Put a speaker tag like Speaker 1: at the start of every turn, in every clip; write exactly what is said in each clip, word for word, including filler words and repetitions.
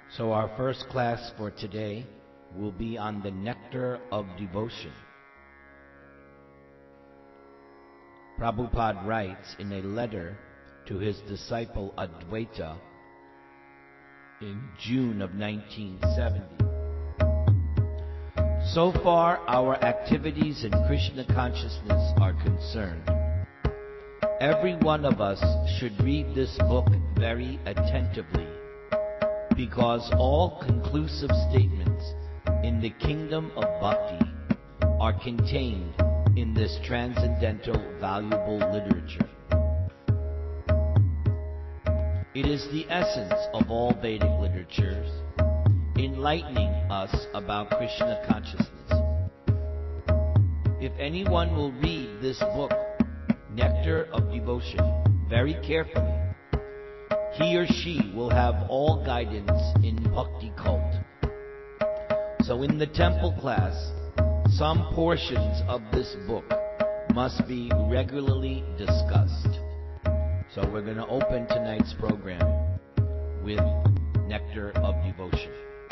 Speaker 1: So our first class for today will be on the nectar of devotion. Prabhupada writes in a letter to his disciple Advaita in June of nineteen seventy. So far our activities in Krishna consciousness are concerned. Every one of us should read this book very attentively, because all conclusive statements in the kingdom of bhakti are contained in this transcendental, valuable literature. It is the essence of all Vedic literatures, enlightening us about Krishna consciousness. If anyone will read this book, Nectar of Devotion, very carefully, he or she will have all guidance in bhakti cult. So in the temple class, some portions of this book must be regularly discussed. So we're going to open tonight's program with Nectar of Devotion.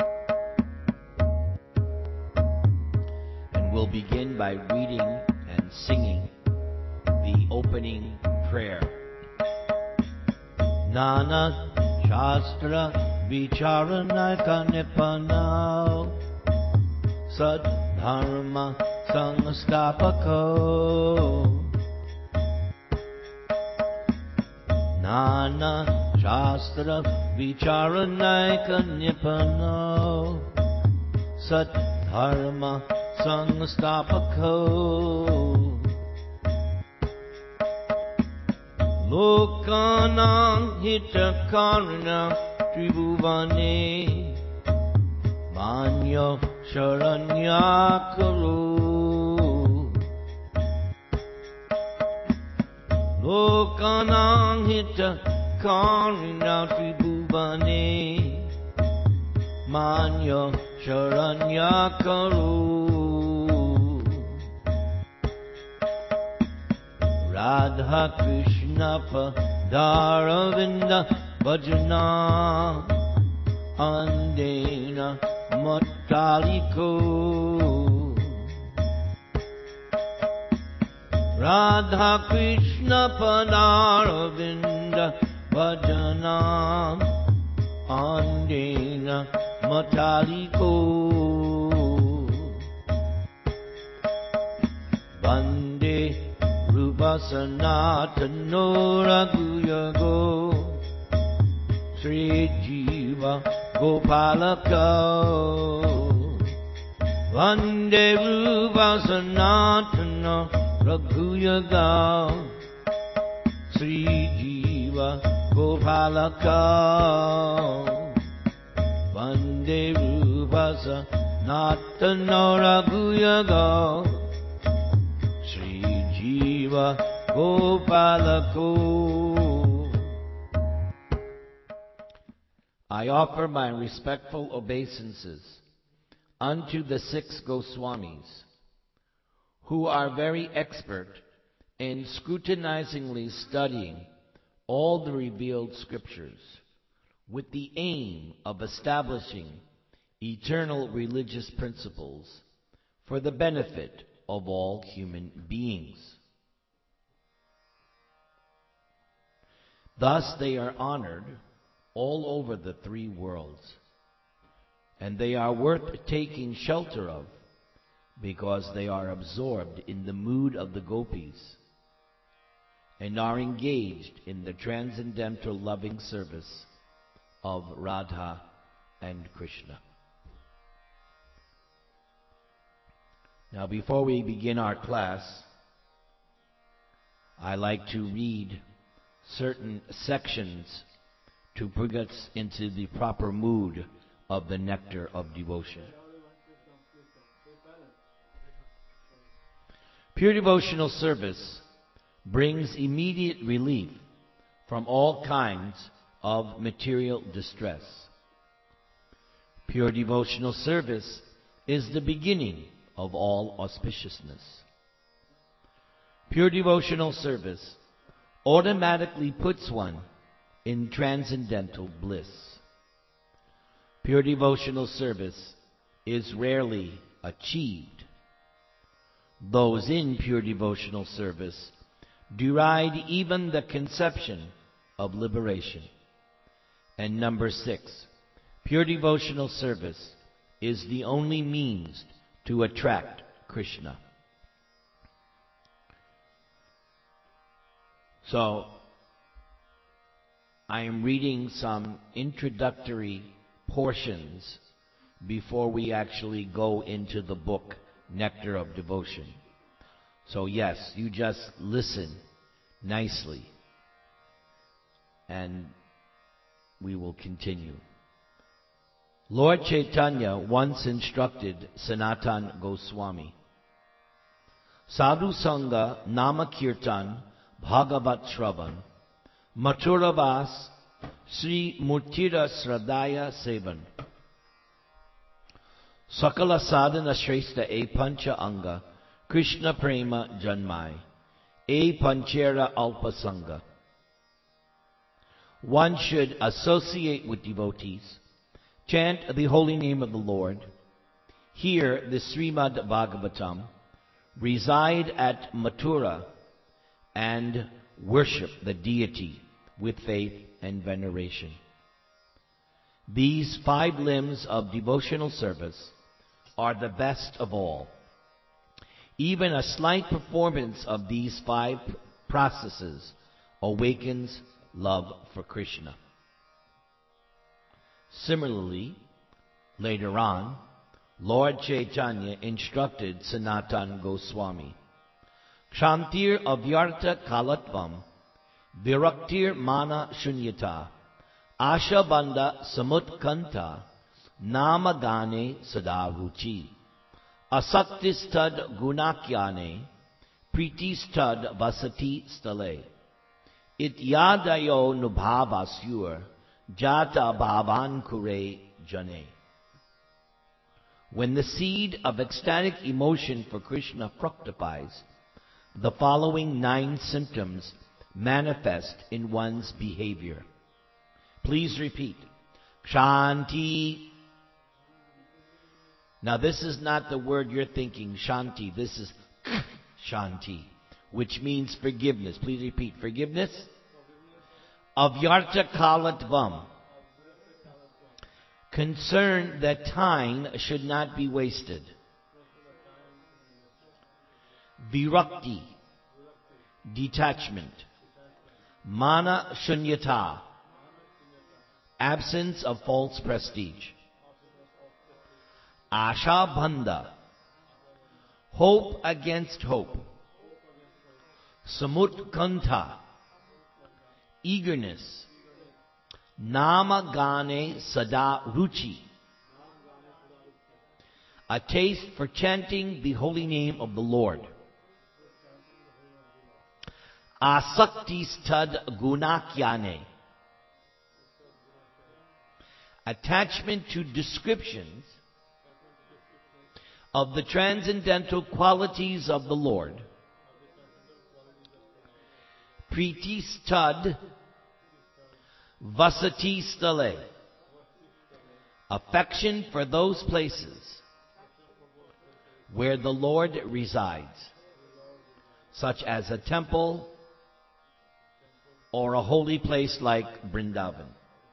Speaker 1: And we'll begin by reading and singing the opening prayer. Nana Shastra Vicharanaka Nipana Sadharma Sangstapako Nana Shastra Vicharanaka Nipana Sadharma Sangstapako Lokanam hitakarana tribhuvane Manyo sharanyakaru Lokanam hitakarana tribhuvane Manyo sharanyakaru Radha Krishna Padaravinda Bhajana Andena Mataliko Radha Krishna Padaravinda Bhajana Andena Mataliko Vande Sanatano Raghuyago Sri Jiva Gopalaka Vande Rupa Sanatana Raghuyaga Sri Jiva Gopalaka Vande Rupa Sanatana Raghuyaga I offer my respectful obeisances unto the six Goswamis, who are very expert in scrutinizingly studying all the revealed scriptures with the aim of establishing eternal religious principles for the benefit of all human beings. Thus they are honored all over the three worlds, and they are worth taking shelter of because they are absorbed in the mood of the gopis and are engaged in the transcendental loving service of Radha and Krishna. Now, before we begin our class, I like to read certain sections to bring us into the proper mood of the nectar of devotion. Pure devotional service brings immediate relief from all kinds of material distress. Pure devotional service is the beginning of all auspiciousness. Pure devotional service automatically puts one in transcendental bliss. Pure devotional service is rarely achieved. Those in pure devotional service deride even the conception of liberation. And number six, pure devotional service is the only means to attract Krishna. So, I am reading some introductory portions before we actually go into the book, Nectar of Devotion. So yes, you just listen nicely, and we will continue. Lord Chaitanya once instructed Sanatan Goswami, Sadhu Sangha Nama Kirtan Bhagavat Shravan Mathuravas Sri Murtira Sradaya Sevan Sakala Sadhana Shrestha E Pancha Anga Krishna Prema Janmai E Panchera Alpa Sangha. One should associate with devotees, chant the holy name of the Lord, hear the Srimad Bhagavatam, reside at Mathura, and worship the deity with faith and veneration. These five limbs of devotional service are the best of all. Even a slight performance of these five processes awakens love for Krishna. Similarly, later on, Lord Chaitanya instructed Sanatan Goswami, Kshantir avyartha kalatvam viraktir mana shunyata asha banda samutkanta namagane sadaruchi asaktistad gunakyane pritistad vasati stale ityadayo nubhavasyur jata bhavan kure jane. When the seed of ecstatic emotion for Krishna fructifies, the following nine symptoms manifest in one's behavior. Please repeat. Shanti. Now this is not the word you're thinking, Shanti. This is Shanti, which means forgiveness. Please repeat. Forgiveness. Avyarta kalatvam. Concern that time should not be wasted. Virakti, detachment. Mana shunyata, absence of false prestige. Asha banda, hope against hope. Samutkanta, eagerness. Nama gane sada ruchi, a taste for chanting the holy name of the Lord. Asaktistad gunakyane, attachment to descriptions of the transcendental qualities of the Lord. Pritistad vasati stale, affection for those places where the Lord resides, such as a temple or a holy place like Vrindavan.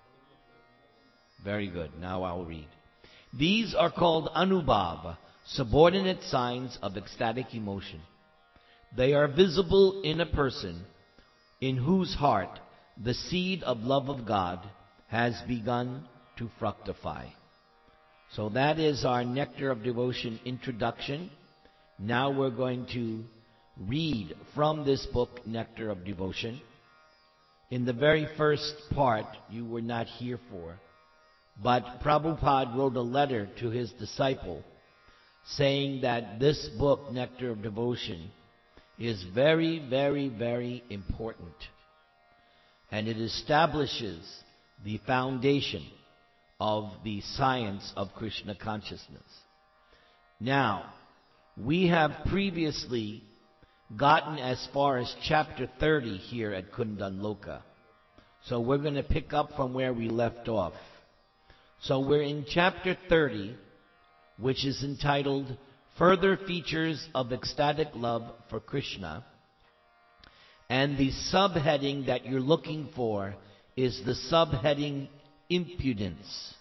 Speaker 1: Very good. Now I'll read. These are called anubhava, subordinate signs of ecstatic emotion. They are visible in a person in whose heart the seed of love of God has begun to fructify. So that is our Nectar of Devotion introduction. Now we're going to read from this book, Nectar of Devotion. In the very first part, you were not here for, but Prabhupada wrote a letter to his disciple saying that this book, Nectar of Devotion, is very, very, very important. And it establishes the foundation of the science of Krishna consciousness. Now, we have previously gotten as far as chapter thirty here at Kundan Loka. So we're going to pick up from where we left off. So we're in chapter thirty, which is entitled Further Features of Ecstatic Love for Krishna. And the subheading that you're looking for is the subheading Impudence.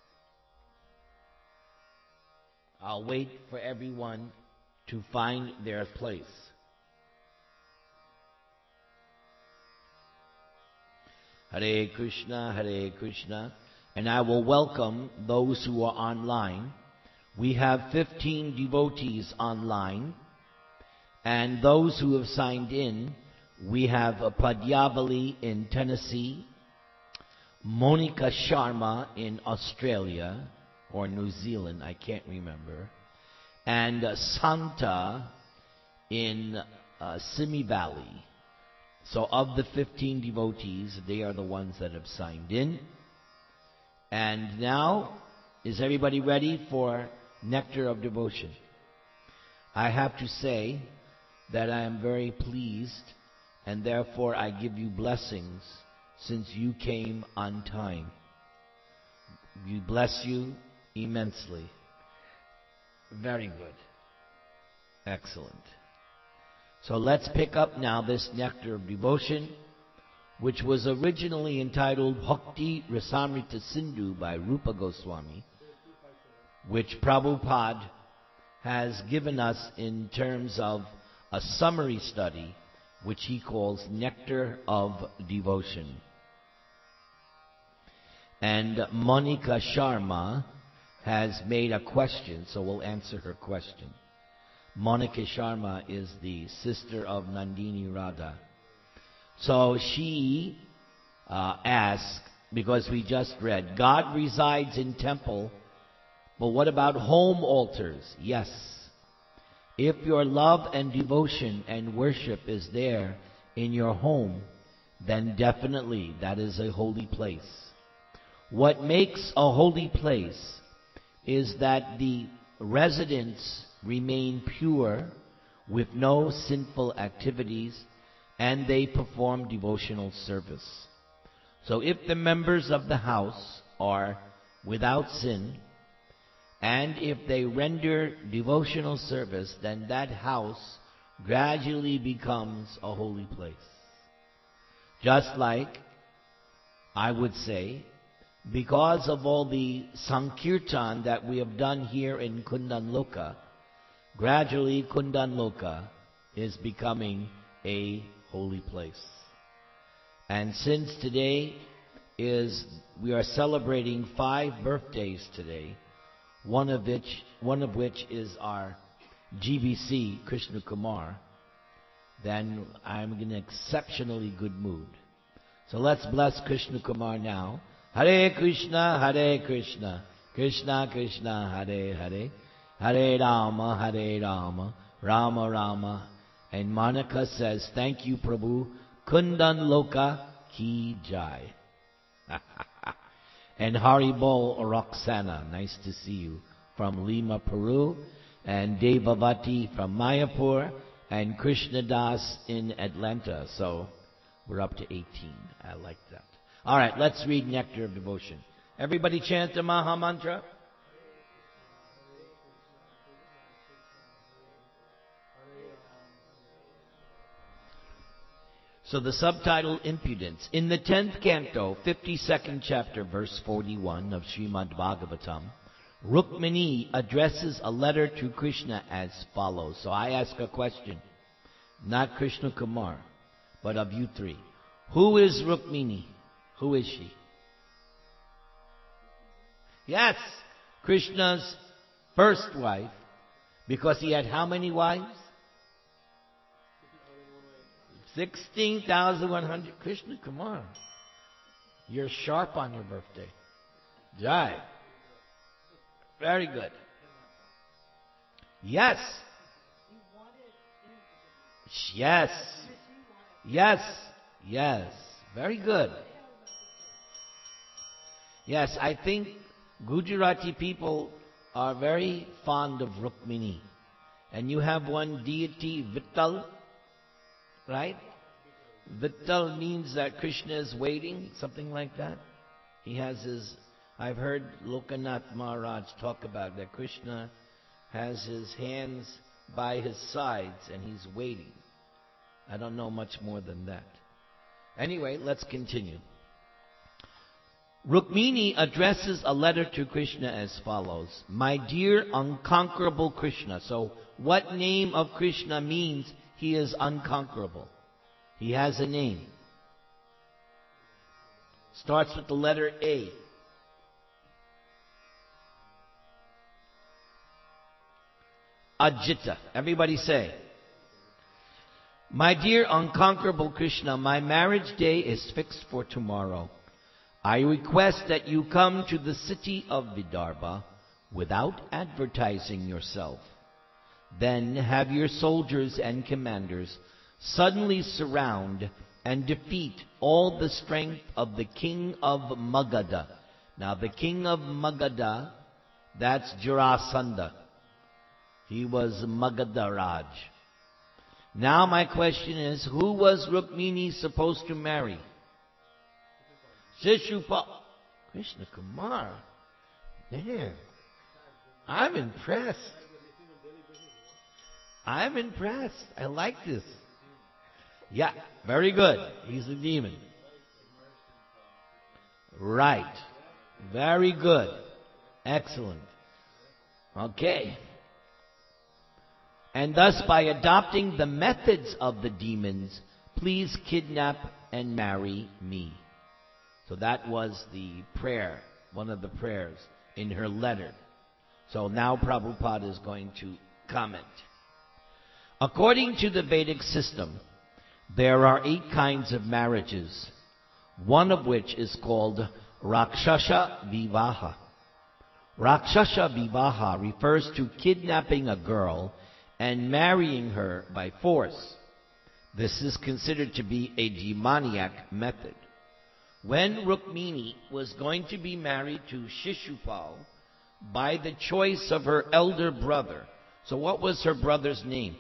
Speaker 1: I'll wait for everyone to find their place. Hare Krishna, Hare Krishna. And I will welcome those who are online. We have fifteen devotees online. And those who have signed in, we have Padyavali in Tennessee, Monica Sharma in Australia, or New Zealand, I can't remember, and uh, Santa in uh, Simi Valley. So of the fifteen devotees, they are the ones that have signed in. And now, is everybody ready for Nectar of Devotion? I have to say that I am very pleased, and therefore I give you blessings since you came on time. We bless you immensely. Very good. Excellent. So let's pick up now this Nectar of Devotion, which was originally entitled Bhakti Rasamrita Sindhu by Rupa Goswami, which Prabhupada has given us in terms of a summary study, which he calls Nectar of Devotion. And Monica Sharma has made a question, so we'll answer her question. Monica Sharma is the sister of Nandini Radha. So she uh, asked, because we just read, God resides in temple, but what about home altars? Yes. If your love and devotion and worship is there in your home, then definitely that is a holy place. What makes a holy place is that the residents remain pure with no sinful activities, and they perform devotional service. So if the members of the house are without sin, and if they render devotional service, then that house gradually becomes a holy place. Just like, I would say, because of all the Sankirtan that we have done here in Kundanloka, gradually Kundanloka is becoming a holy place. And since today is, we are celebrating five birthdays today, one of which, one of which is our G B C, Krishna Kumar, then I'm in an exceptionally good mood. So let's bless Krishna Kumar now. Hare Krishna, Hare Krishna, Krishna Krishna, Hare Hare, Hare Rama, Hare Rama, Rama Rama. And Monica says, thank you, Prabhu. Kundan Loka Ki Jai. And Haribol Roxana, nice to see you, from Lima, Peru. And Devavati from Mayapur. And Krishna Das in Atlanta. So we're up to eighteen. I like that. All right, let's read Nectar of Devotion. Everybody chant the Maha Mantra. So the subtitle, Impudence. In the tenth canto, fifty-second chapter, verse forty-one of Srimad Bhagavatam, Rukmini addresses a letter to Krishna as follows. So I ask a question, not Krishna Kumar, but of you three. Who is Rukmini? Who is she? Yes, Krishna's first wife, because he had how many wives? sixteen thousand one hundred. Krishna, come on. You're sharp on your birthday. Jai. Very good. Yes. Yes. Yes. Yes. Very good. Yes, I think Gujarati people are very fond of Rukmini. And you have one deity, Vittal, right? Vittal means that Krishna is waiting, something like that. He has his I've heard Lokanath Maharaj talk about that Krishna has his hands by his sides and he's waiting. I don't know much more than that. Anyway, let's continue. Rukmini addresses a letter to Krishna as follows. My dear unconquerable Krishna. So what name of Krishna means he is unconquerable? He has a name. Starts with the letter A. Ajita. Everybody say. My dear unconquerable Krishna, my marriage day is fixed for tomorrow. I request that you come to the city of Vidarbha without advertising yourself. Then have your soldiers and commanders suddenly surround and defeat all the strength of the king of Magadha. Now the king of Magadha, that's Jarasandha. He was Magadha Raj. Now my question is, who was Rukmini supposed to marry? Shishupal. Krishna Kumar. Damn. I'm impressed. I'm impressed. I like this. Yeah, very good. He's a demon. Right. Very good. Excellent. Okay. And thus, by adopting the methods of the demons, please kidnap and marry me. So that was the prayer, one of the prayers in her letter. So now Prabhupada is going to comment. According to the Vedic system, there are eight kinds of marriages, one of which is called Rakshasa Vivaha. Rakshasa Vivaha refers to kidnapping a girl and marrying her by force. This is considered to be a demoniac method. When Rukmini was going to be married to Shishupal by the choice of her elder brother, so what was her brother's name?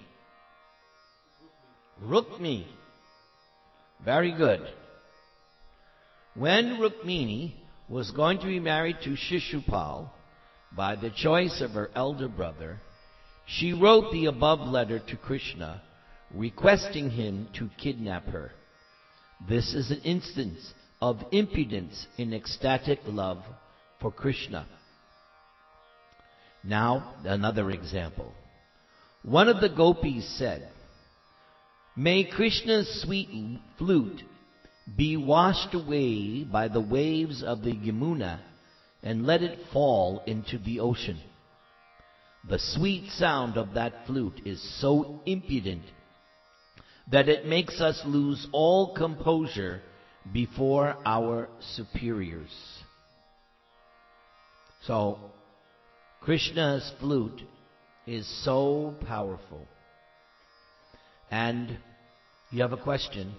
Speaker 1: Rukmini. Very good. When Rukmini was going to be married to Shishupal by the choice of her elder brother, she wrote the above letter to Krishna, requesting him to kidnap her. This is an instance of impudence in ecstatic love for Krishna. Now, another example. One of the gopis said, may Krishna's sweet flute be washed away by the waves of the Yamuna and let it fall into the ocean. The sweet sound of that flute is so impudent that it makes us lose all composure before our superiors. So, Krishna's flute is so powerful. And you have a question?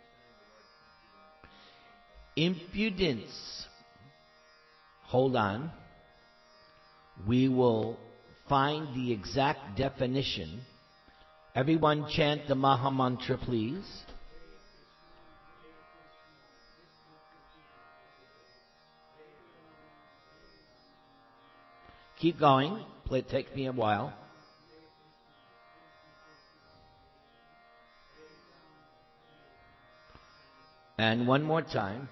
Speaker 1: Impudence. Hold on. We will find the exact definition. Everyone chant the Maha Mantra, please. Keep going. It takes me a while. And one more time.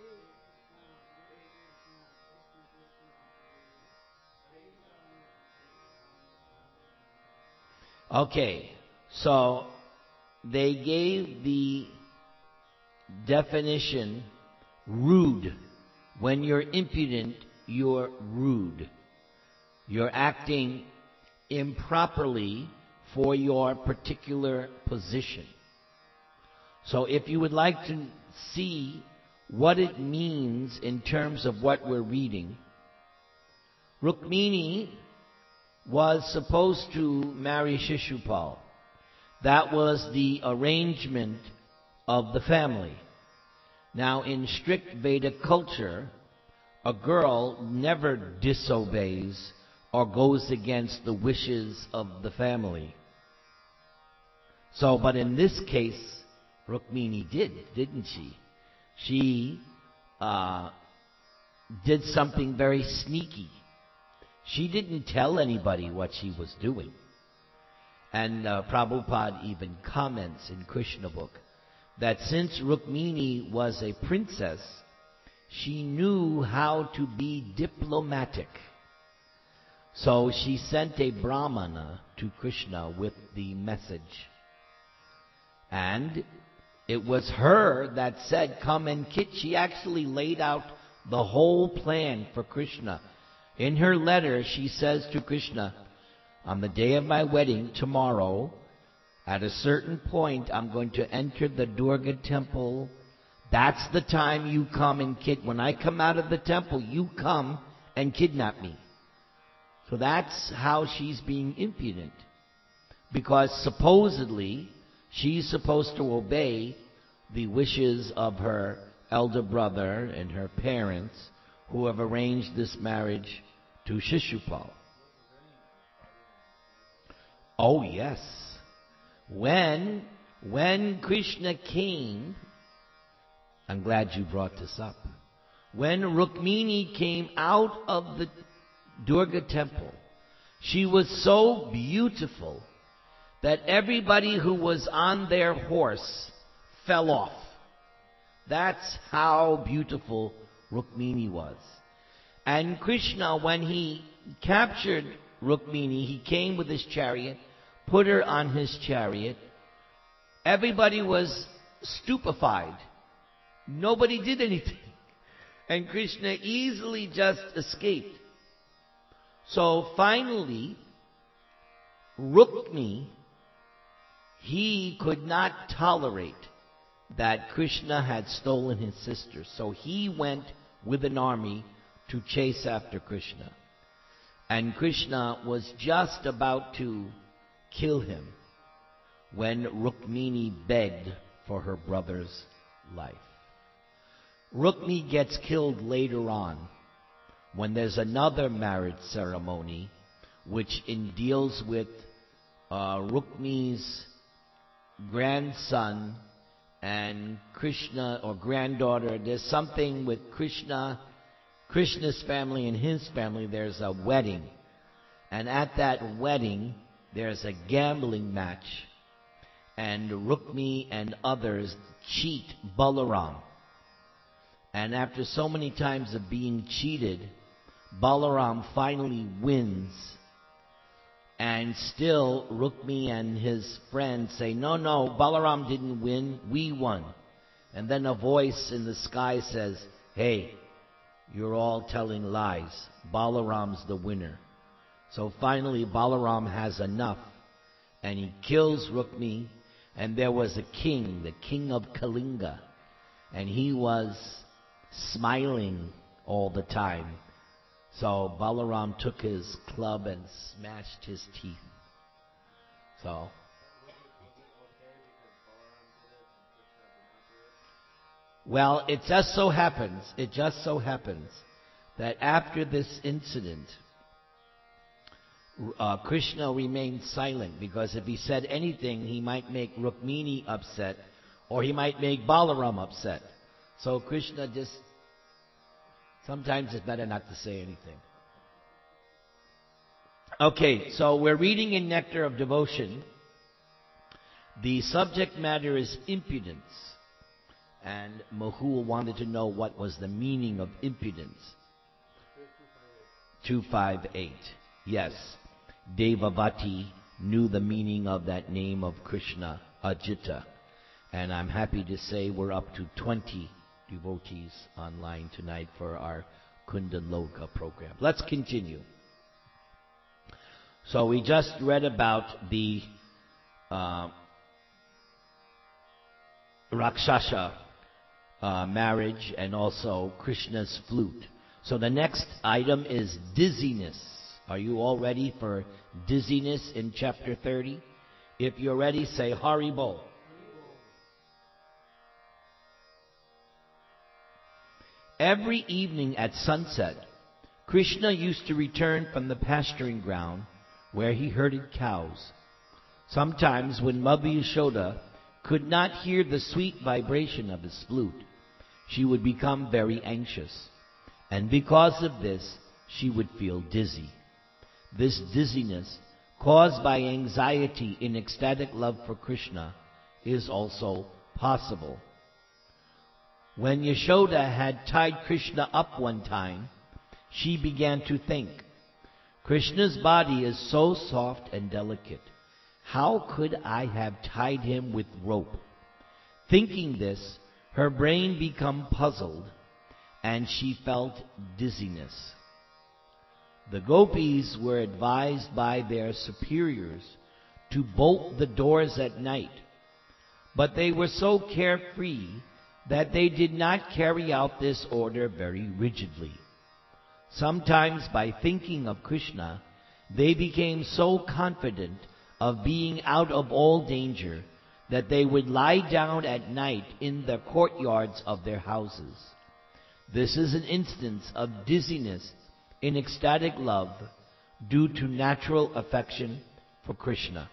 Speaker 1: Okay, so they gave the definition rude. When you're impudent, you're rude. You're acting improperly for your particular position. So if you would like to see what it means in terms of what we're reading, Rukmini was supposed to marry Shishupal. That was the arrangement of the family. Now, in strict Vedic culture, a girl never disobeys or goes against the wishes of the family. So, but in this case, Rukmini did, didn't she? She uh, did something very sneaky. She didn't tell anybody what she was doing. And uh, Prabhupada even comments in Krishna book that since Rukmini was a princess, she knew how to be diplomatic. So she sent a brahmana to Krishna with the message. And it was her that said, come and kid. She actually laid out the whole plan for Krishna. In her letter, she says to Krishna, on the day of my wedding, tomorrow, at a certain point, I'm going to enter the Durga temple. That's the time you come and kid. When I come out of the temple, you come and kidnap me. So that's how she's being impudent. Because supposedly, she's supposed to obey the wishes of her elder brother and her parents who have arranged this marriage to Shishupal. Oh yes. When, when Krishna came, I'm glad you brought this up. When Rukmini came out of the Durga temple, she was so beautiful that everybody who was on their horse fell off. That's how beautiful Rukmini was. And Krishna, when he captured Rukmini, he came with his chariot, put her on his chariot. Everybody was stupefied. Nobody did anything. And Krishna easily just escaped. So finally, Rukmini, he could not tolerate that Krishna had stolen his sister. So he went with an army to chase after Krishna. And Krishna was just about to kill him when Rukmini begged for her brother's life. Rukmini gets killed later on when there's another marriage ceremony which in deals with uh, Rukmini's grandson and Krishna or granddaughter. There's something with Krishna, Krishna's family and his family. There's a wedding. And at that wedding, there's a gambling match. And Rukmini and others cheat Balaram. And after so many times of being cheated, Balaram finally wins. And still, Rukmini and his friends say, no, no, Balaram didn't win, we won. And then a voice in the sky says, hey, you're all telling lies. Balaram's the winner. So finally, Balaram has enough. And he kills Rukmini. And there was a king, the king of Kalinga. And he was smiling all the time. So Balaram took his club and smashed his teeth. So, well, it just so happens, it just so happens that after this incident, uh, Krishna remained silent, because if he said anything, he might make Rukmini upset, or he might make Balaram upset. So Krishna just, sometimes it's better not to say anything. Okay, so we're reading in Nectar of Devotion. The subject matter is impudence. And Mahul wanted to know what was the meaning of impudence. two fifty-eight. Yes, Devavati knew the meaning of that name of Krishna, Ajita. And I'm happy to say we're up to twenty devotees online tonight for our Kundaloka program. Let's continue. So we just read about the uh, Rakshasa uh, marriage and also Krishna's flute. So the next item is dizziness. Are you all ready for dizziness in chapter thirty? If you're ready, say Haribol. Every evening at sunset, Krishna used to return from the pasturing ground where he herded cows. Sometimes when Mother Yashoda could not hear the sweet vibration of his flute, she would become very anxious. and because of this, she would feel dizzy. This dizziness, caused by anxiety in ecstatic love for Krishna, is also possible. When Yashoda had tied Krishna up one time, she began to think, Krishna's body is so soft and delicate. How could I have tied him with rope? Thinking this, her brain became puzzled, and she felt dizziness. The gopis were advised by their superiors to bolt the doors at night, but they were so carefree that they did not carry out this order very rigidly. Sometimes by thinking of Krishna, they became so confident of being out of all danger that they would lie down at night in the courtyards of their houses. This is an instance of dizziness in ecstatic love due to natural affection for Krishna.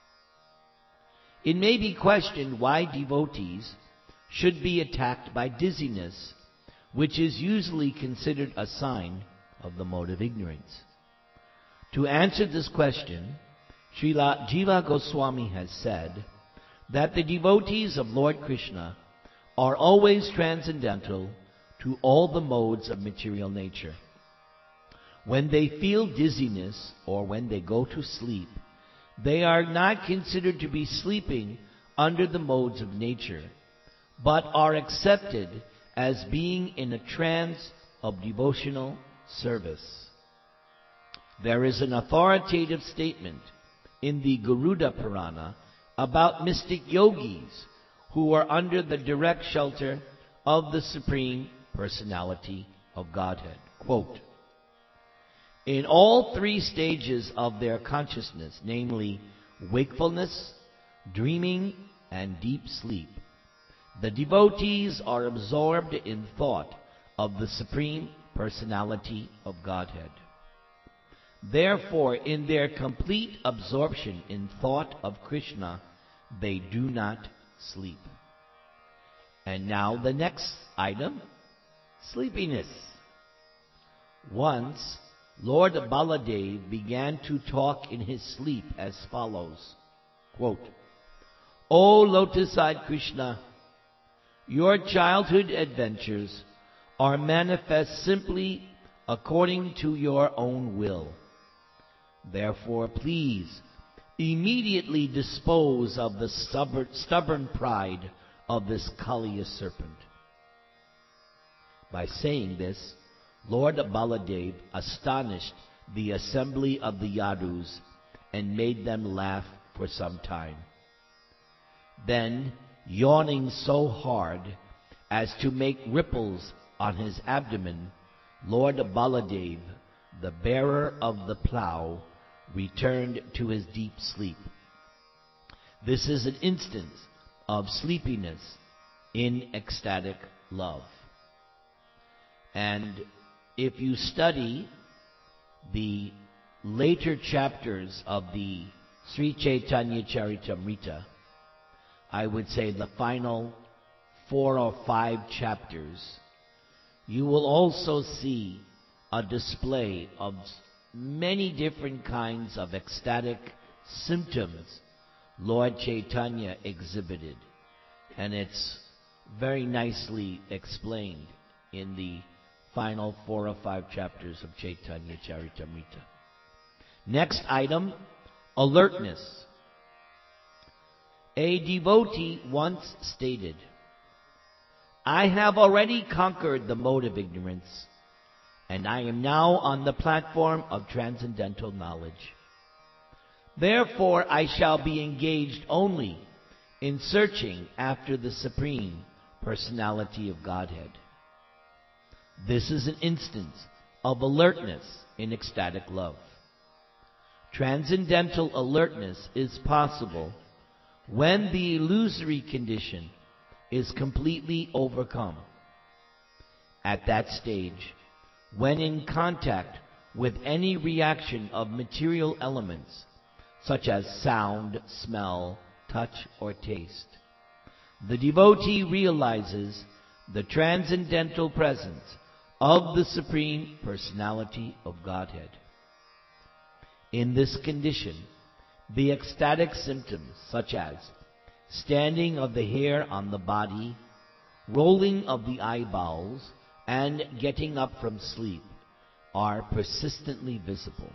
Speaker 1: It may be questioned why devotees should be attacked by dizziness, which is usually considered a sign of the mode of ignorance. To answer this question, Srila Jiva Goswami has said that the devotees of Lord Krishna are always transcendental to all the modes of material nature. When they feel dizziness or when they go to sleep, they are not considered to be sleeping under the modes of nature, but are accepted as being in a trance of devotional service. There is an authoritative statement in the Garuda Purana about mystic yogis who are under the direct shelter of the Supreme Personality of Godhead. Quote, in all three stages of their consciousness, namely wakefulness, dreaming, and deep sleep, the devotees are absorbed in thought of the Supreme Personality of Godhead. Therefore, in their complete absorption in thought of Krishna, they do not sleep. And now the next item, sleepiness. Once, Lord Baladev began to talk in his sleep as follows, quote, O lotus-eyed Krishna, your childhood adventures are manifest simply according to your own will. Therefore, please immediately dispose of the stubborn, stubborn pride of this Kaliya serpent. By saying this, Lord Baladev astonished the assembly of the Yadus and made them laugh for some time. Then, yawning so hard as to make ripples on his abdomen, Lord Baladev, the bearer of the plough, returned to his deep sleep. This is an instance of sleepiness in ecstatic love. And if you study the later chapters of the Sri Chaitanya Charitamrita, I would say the final four or five chapters, you will also see a display of many different kinds of ecstatic symptoms Lord Chaitanya exhibited. And it's very nicely explained in the final four or five chapters of Chaitanya Charitamrita. Next item, alertness. A devotee once stated, I have already conquered the mode of ignorance, and I am now on the platform of transcendental knowledge. Therefore, I shall be engaged only in searching after the Supreme Personality of Godhead. This is an instance of alertness in ecstatic love. Transcendental alertness is possible when the illusory condition is completely overcome. At that stage, when in contact with any reaction of material elements, such as sound, smell, touch, or taste, the devotee realizes the transcendental presence of the Supreme Personality of Godhead. In this condition, the ecstatic symptoms such as standing of the hair on the body, rolling of the eyeballs, and getting up from sleep are persistently visible.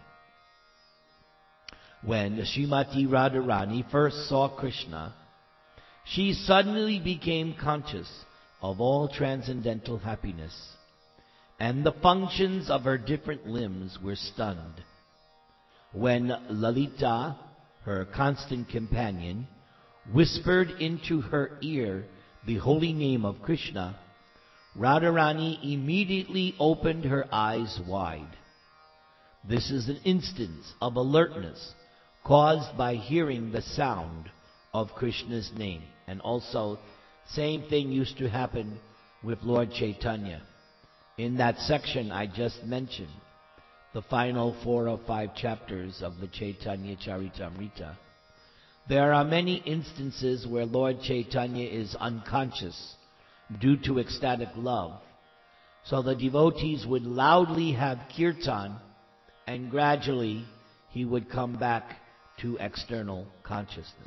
Speaker 1: When Srimati Radharani first saw Krishna, she suddenly became conscious of all transcendental happiness, and the functions of her different limbs were stunned. When Lalita, her constant companion, whispered into her ear the holy name of Krishna, Radharani immediately opened her eyes wide. This is an instance of alertness caused by hearing the sound of Krishna's name. And also, same thing used to happen with Lord Chaitanya. In that section I just mentioned, the final four or five chapters of the Chaitanya Charitamrita, there are many instances where Lord Chaitanya is unconscious due to ecstatic love. So the devotees would loudly have kirtan, and gradually he would come back to external consciousness.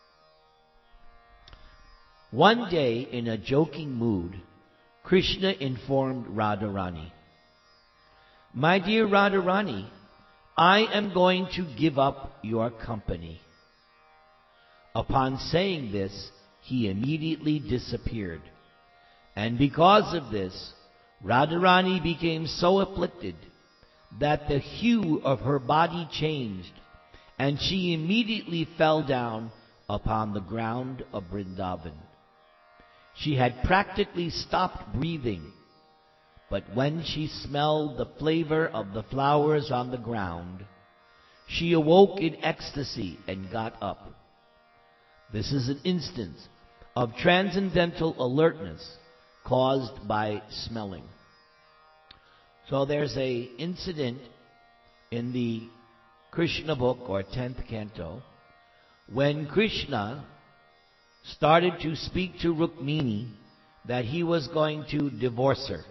Speaker 1: One day, in a joking mood, Krishna informed Radharani, "My dear Radharani, I am going to give up your company." Upon saying this, he immediately disappeared. And because of this, Radharani became so afflicted that the hue of her body changed, and she immediately fell down upon the ground of Vrindavan. She had practically stopped breathing, but when she smelled the flavor of the flowers on the ground, she awoke in ecstasy and got up. This is an instance of transcendental alertness caused by smelling. So there's a incident in the Krishna book, or tenth canto, when Krishna started to speak to Rukmini that he was going to divorce her.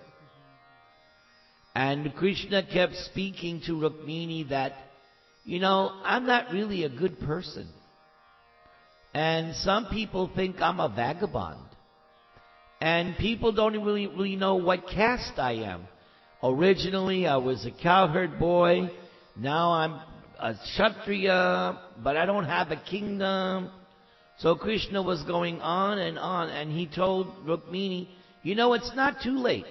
Speaker 1: And Krishna kept speaking to Rukmini that, you know, I'm not really a good person. And some people think I'm a vagabond. And people don't really, really know what caste I am. Originally, I was a cowherd boy. Now I'm a Kshatriya, but I don't have a kingdom. So Krishna was going on and on, and he told Rukmini, you know, it's not too late.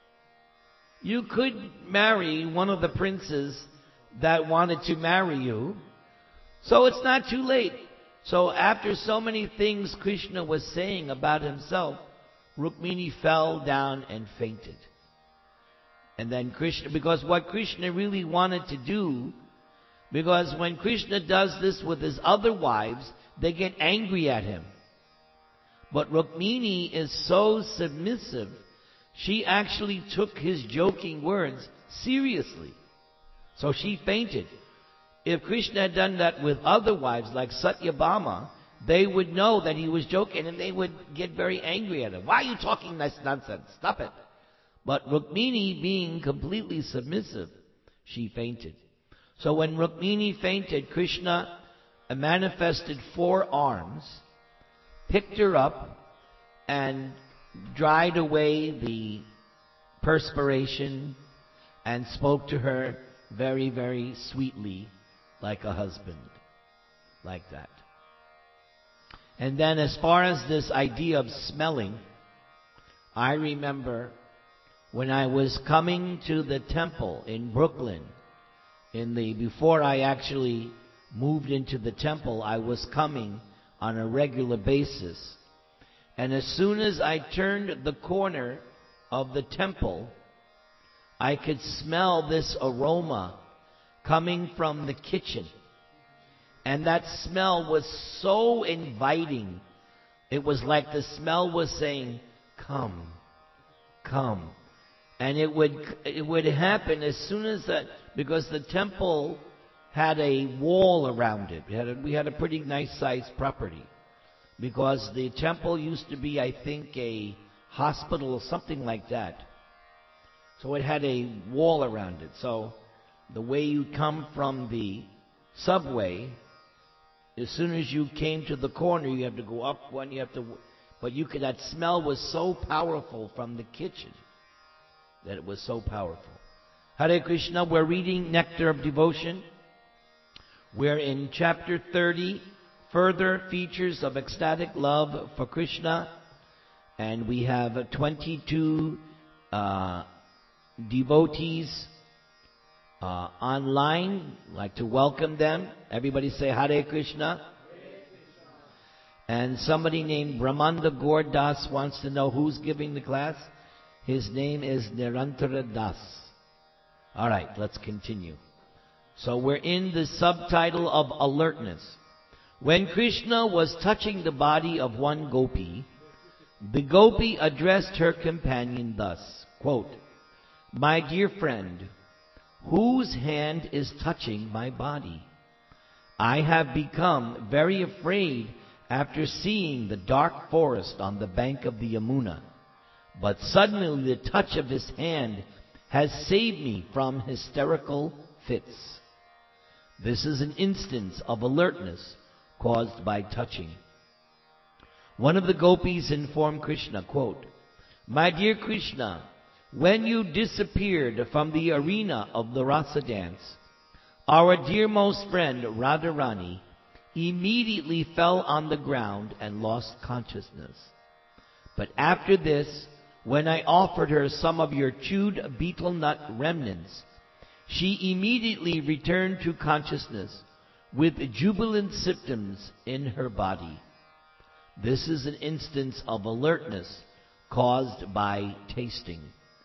Speaker 1: You could marry one of the princes that wanted to marry you. So it's not too late. So after so many things Krishna was saying about himself, Rukmini fell down and fainted. And then Krishna, because what Krishna really wanted to do, because when Krishna does this with his other wives, they get angry at him. But Rukmini is so submissive, she actually took his joking words seriously. So she fainted. If Krishna had done that with other wives, like Satyabhama, they would know that he was joking, and they would get very angry at him. Why are you talking this nonsense? Stop it. But Rukmini, being completely submissive, she fainted. So when Rukmini fainted, Krishna manifested four arms, picked her up, and dried away the perspiration, and spoke to her very, very sweetly, like a husband, like that. And then as far as this idea of smelling, I remember when I was coming to the temple in Brooklyn, in the before I actually moved into the temple, I was coming on a regular basis. And as soon as I turned the corner of the temple, I could smell this aroma coming from the kitchen. And that smell was so inviting. It was like the smell was saying, come, come. And it would it would happen as soon as that, because the temple had a wall around it. We had a, we had a pretty nice sized property. Because the temple used to be, I think, a hospital or something like that. So it had a wall around it. So the way you come from the subway, as soon as you came to the corner, you have to go up one, you have to, but you could, that smell was so powerful from the kitchen that it was so powerful. Hare Krishna, we're reading Nectar of Devotion. We're in chapter thirty, further features of ecstatic love for Krishna. And we have twenty-two uh, devotees uh, online. I'd like to welcome them. Everybody say Hare Krishna. Hare Krishna. And somebody named Brahmanda Gaur Das wants to know who's giving the class. His name is Nirantara Das. All right, let's continue. So we're in the subtitle of alertness. When Krishna was touching the body of one gopi, the gopi addressed her companion thus, quote, "My dear friend, whose hand is touching my body? I have become very afraid after seeing the dark forest on the bank of the Yamuna, but suddenly the touch of his hand has saved me from hysterical fits." This is an instance of alertness caused by touching. One of the gopis informed Krishna, quote, "My dear Krishna, when you disappeared from the arena of the rasa dance, our dearmost friend Radharani immediately fell on the ground and lost consciousness. But after this, when I offered her some of your chewed betel nut remnants, she immediately returned to consciousness with jubilant symptoms in her body. This is an instance of alertness caused by tasting.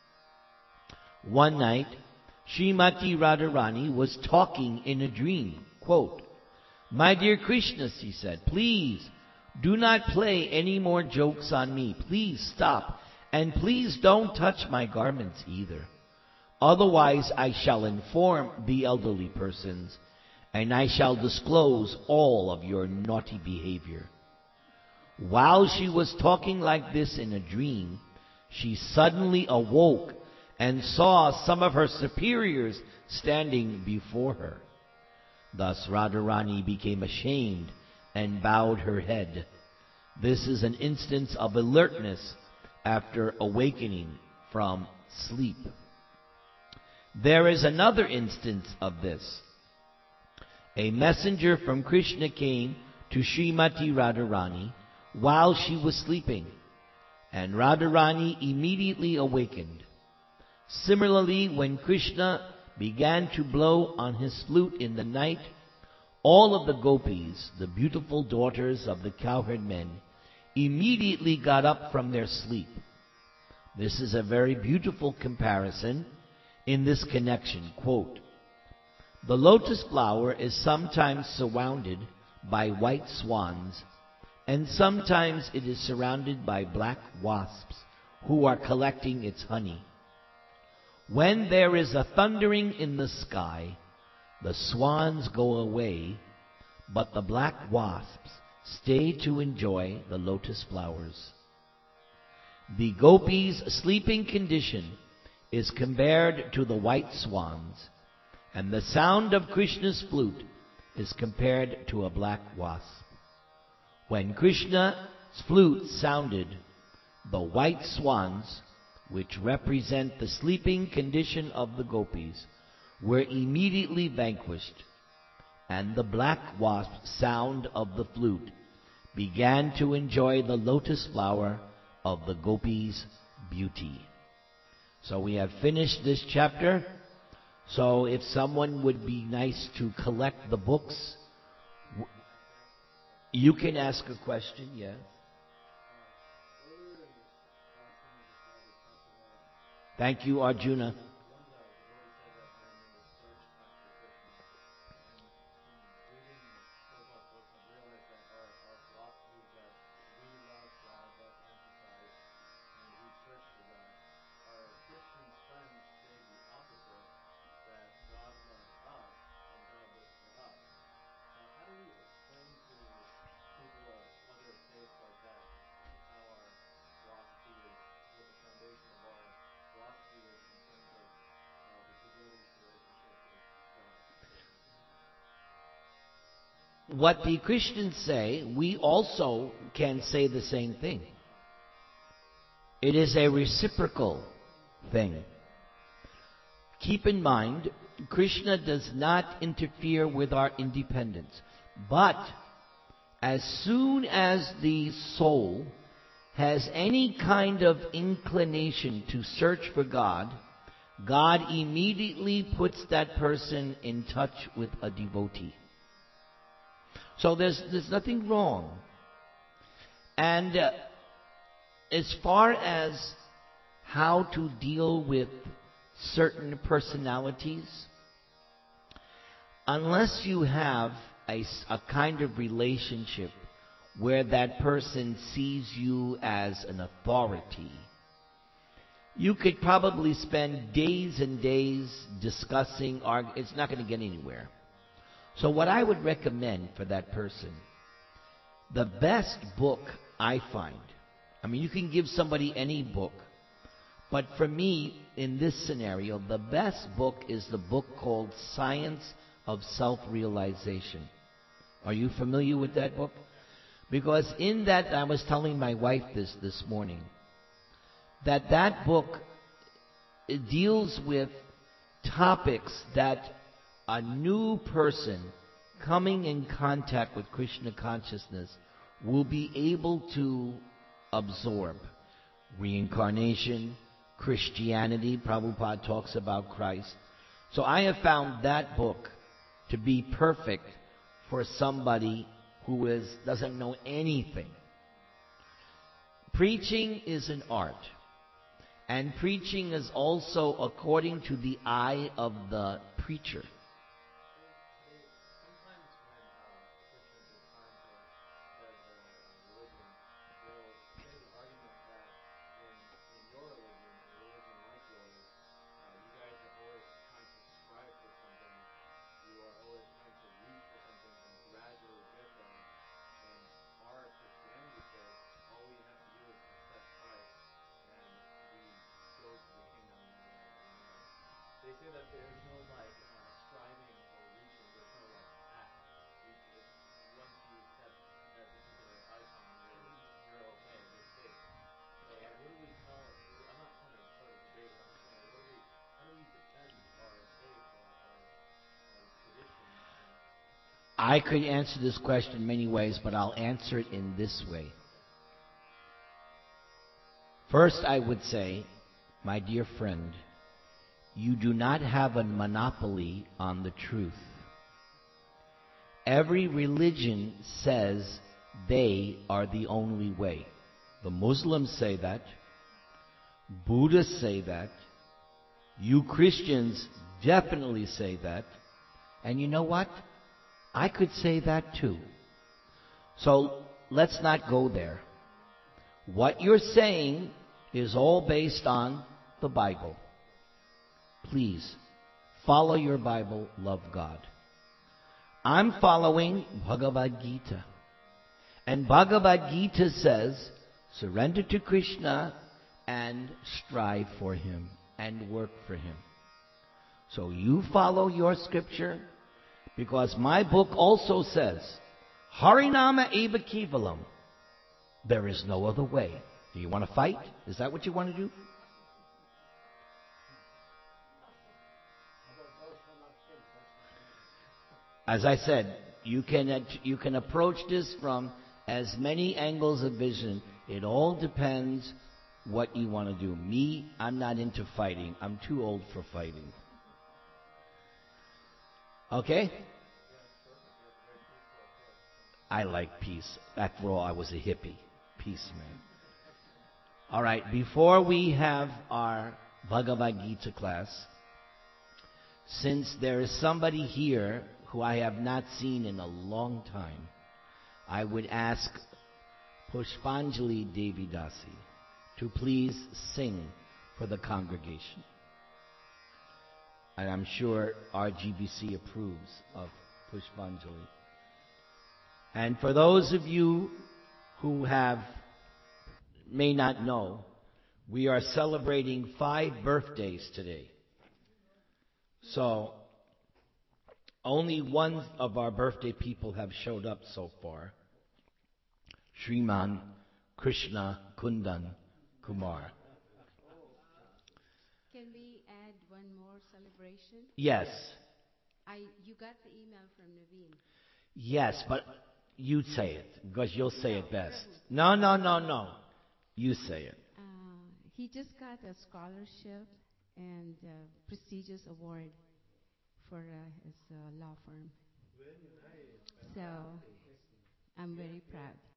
Speaker 1: One night, Srimati Radharani was talking in a dream. Quote, "My dear Krishna," she said, "please do not play any more jokes on me. Please stop. And please don't touch my garments either. Otherwise I shall inform the elderly persons, and I shall disclose all of your naughty behavior." While she was talking like this in a dream, she suddenly awoke and saw some of her superiors standing before her. Thus Radharani became ashamed and bowed her head. This is an instance of alertness after awakening from sleep. There is another instance of this. A messenger from Krishna came to Srimati Radharani while she was sleeping, and Radharani immediately awakened. Similarly, when Krishna began to blow on his flute in the night, all of the gopis, the beautiful daughters of the cowherd men, immediately got up from their sleep. This is a very beautiful comparison in this connection. Quote, "The lotus flower is sometimes surrounded by white swans, and sometimes it is surrounded by black wasps who are collecting its honey. When there is a thundering in the sky, the swans go away, but the black wasps stay to enjoy the lotus flowers." The gopis' sleeping condition is compared to the white swans, and the sound of Krishna's flute is compared to a black wasp. When Krishna's flute sounded, the white swans, which represent the sleeping condition of the gopis, were immediately vanquished, and the black wasp sound of the flute began to enjoy the lotus flower of the gopis' beauty. So we have finished this chapter. So if someone would be nice to collect the books, you can ask a question, yes. Thank you, Arjuna. what the Christians say, we also can say the same thing. It is a reciprocal thing. Keep in mind, Krishna does not interfere with our independence. But as soon as the soul has any kind of inclination to search for God, God immediately puts that person in touch with a devotee. So there's there's nothing wrong. And uh, as far as how to deal with certain personalities, unless you have a, a kind of relationship where that person sees you as an authority, you could probably spend days and days discussing, argue, it's not going to get anywhere. So what I would recommend for that person, the best book I find, I mean, you can give somebody any book, but for me, in this scenario, the best book is the book called Science of Self-Realization. Are you familiar with that book? Because in that, I was telling my wife this this morning, that that book, it deals with topics that a new person coming in contact with Krishna consciousness will be able to absorb. Reincarnation, Christianity, Prabhupada talks about Christ. So I have found that book to be perfect for somebody who is doesn't know anything. Preaching is an art. And preaching is also according to the eye of the preacher. I could answer this question many ways, but I'll answer it in this way. First, I would say, my dear friend, you do not have a monopoly on the truth. Every religion says they are the only way. The Muslims say that. Buddhists say that. You Christians definitely say that. And you know what? I could say that too. So let's not go there. What you're saying is all based on the Bible. Please, follow your Bible, love God. I'm following Bhagavad Gita. And Bhagavad Gita says, surrender to Krishna and strive for Him and work for Him. So you follow your scripture, because my book also says, Harinama eva kevalam. There is no other way. Do you want to fight? Is that what you want to do? As I said, you can you can approach this from as many angles of vision. It all depends what you want to do. Me, I'm not into fighting. I'm too old for fighting. Okay? I like peace. After all, I was a hippie. Peace, man. All right, before we have our Bhagavad Gita class, since there is somebody here who I have not seen in a long time, I would ask Pushpanjali Devi Dasi to please sing for the congregation. And I'm sure R G B C approves of Pushpanjali. And for those of you who have may not know, we are celebrating five birthdays today. So Only one of our birthday people have showed up so far. Sriman Krishna Kundan Kumar.
Speaker 2: Can we add one more celebration?
Speaker 1: Yes.
Speaker 2: I you got the email from Naveen.
Speaker 1: Yes, but you say it because you'll say
Speaker 2: No,
Speaker 1: it best.
Speaker 2: Prabhu.
Speaker 1: No, no, no, no. You say it.
Speaker 2: Uh, he just got a scholarship and uh, prestigious award for uh, his uh, law firm. So I'm very proud.